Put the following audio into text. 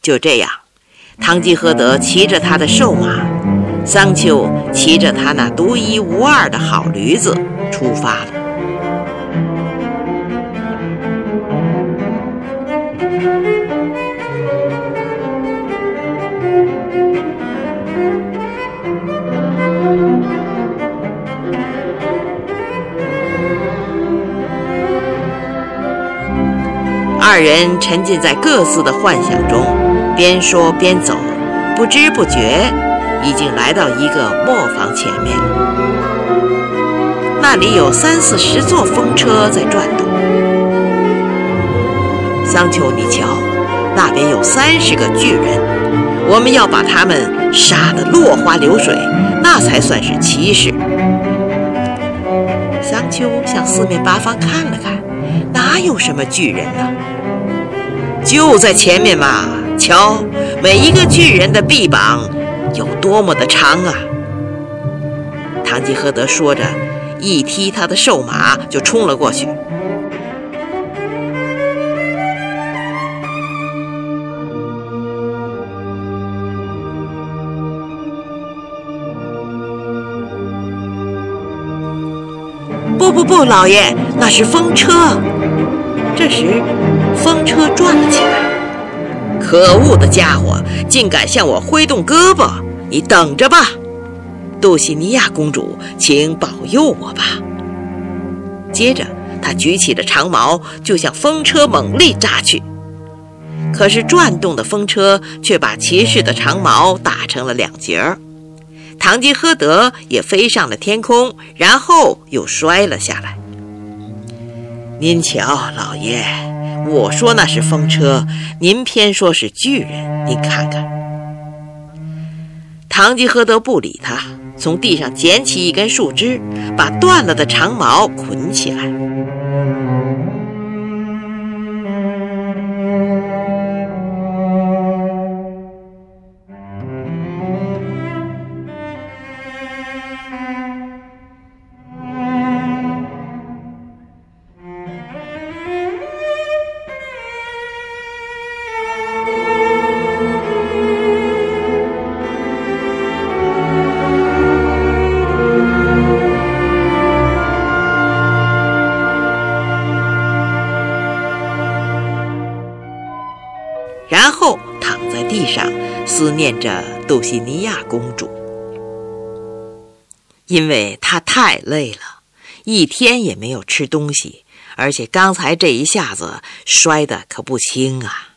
就这样，堂吉诃德骑着他的瘦马，桑丘骑着他那独一无二的好驴子出发了。二人沉浸在各自的幻想中，边说边走，不知不觉已经来到一个磨坊前面了。那里有30-40座风车在转动。桑丘，你瞧，那边有30个巨人，我们要把他们杀得落花流水，那才算是奇事。桑丘向四面八方看了看，哪有什么巨人呢？就在前面嘛，瞧，每一个巨人的臂膀有多么的长啊！堂吉诃德说着，一踢他的瘦马就冲了过去。不，老爷，那是风车。这时风车转了起来。可恶的家伙，竟敢向我挥动胳膊，你等着吧，杜西尼亚公主，请保佑我吧。接着他举起了长矛，就向风车猛力扎去。可是转动的风车却把骑士的长矛打成了2截。堂吉诃德也飞上了天空，然后又摔了下来。您瞧，老爷，我说那是风车，您偏说是巨人，您看看。堂吉诃德不理他，从地上捡起一根树枝，把断了的长矛捆起来。然后躺在地上思念着杜西尼亚公主，因为她太累了，一天也没有吃东西，而且刚才这一下子摔得可不轻啊。